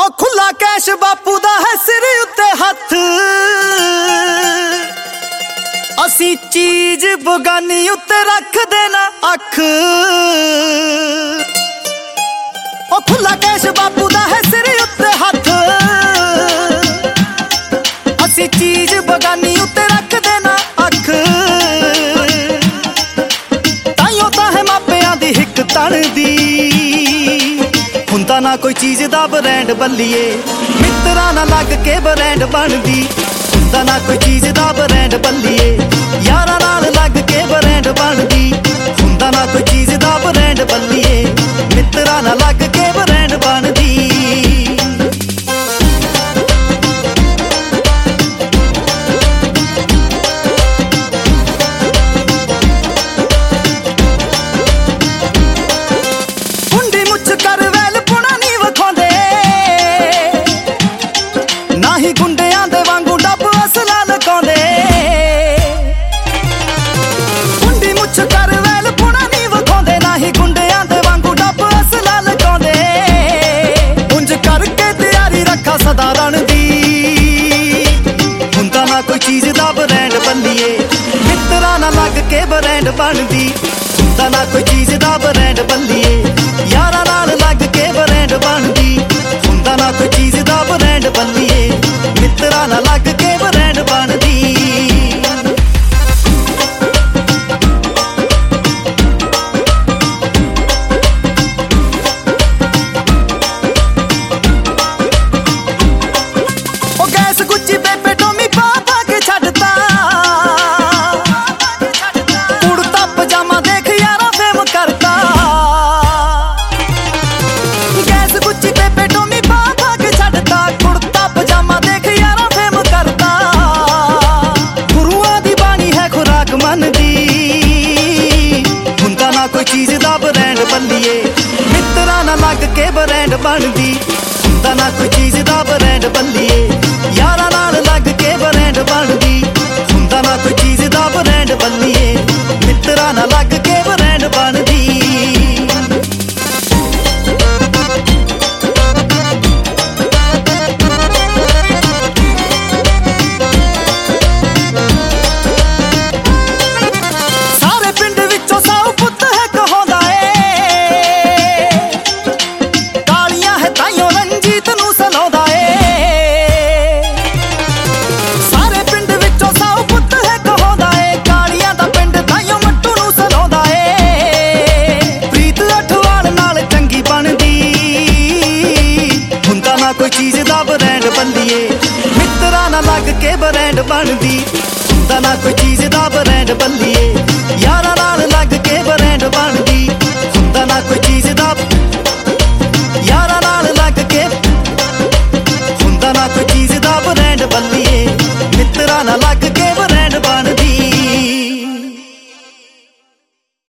ओ खुला कैश बापू दा है सिर उत्ते हथ, असी चीज बगानी उत्ते रख देना अख। ओ खुला कैश बापू दा है सिर उत्ते हथ, असी चीज बगानी उत्ते रख देना अख। ताइयों तां है मापियां दी हिक तन दी, हुंदा ना कोई चीज दा ब्रांड बल्लिए, मित्तरां नाल लग के ब्रांड बनदी। हुंदा ना कोई चीज दा ब्रांड बल्लिए, यारां नाल लग के ब्रांड बनदी। हुंदा ना कोई चीज दा ब्रांड बल्लिए, मित्तरां नाल लग के ब्रांड बनदी। गुंडियां दे वांगू डब असला लगाउंदे, कुंडी मुछ कर वैल पुणा नहीं वखाउंदे। नाही गुंडियां दे वांगू डब असला लगाउंदे, उंज करके तैयारी रखा सदा रण दी। हुंदा ना कोई चीज दा ब्रांड बल्लिए, मित्तरां नाल लग के ब्रांड बनदी। हुंदा ना कोई चीज दा ब्रांड बल्लिए, यारां नाल लग के ब्रांड बनदी। हुंदा ना कोई चीज दा ब्रांड बल्लिए, मित्तरां नाल लग के ब्रांड बनदी। ओ गैस गुच्ची बेबे टोमी पा पा के छड्डता, कुड़ता पजामा देख यारा फेम करता। गैस गुच्ची बेबे टोमी पा पा के छड्डता, कुड़ता पजामा देख यारा फेम करता। गुरुआं दी बाणी है खुराक मन दी, हुंदा ना कोई चीज दा ब्रांड बल्लिए, मित्तरां नाल लग के ब्रांड बनदी। हुंदा ना कोई चीज दा ब्रांड बल्लिए, यारां नाल लग के ब्रांड बनदी। हुंदा ना कोई चीज दा ब्रांड बल्लिए, मित्तरां नाल लग के ब्रांड बनदी। कोई चीज दा ब्रांड बल्लिए, मित्तरां नाल लग के ब्रांड बनदी। हुंदा ना कोई चीज दा ब्रांड बल्लिए,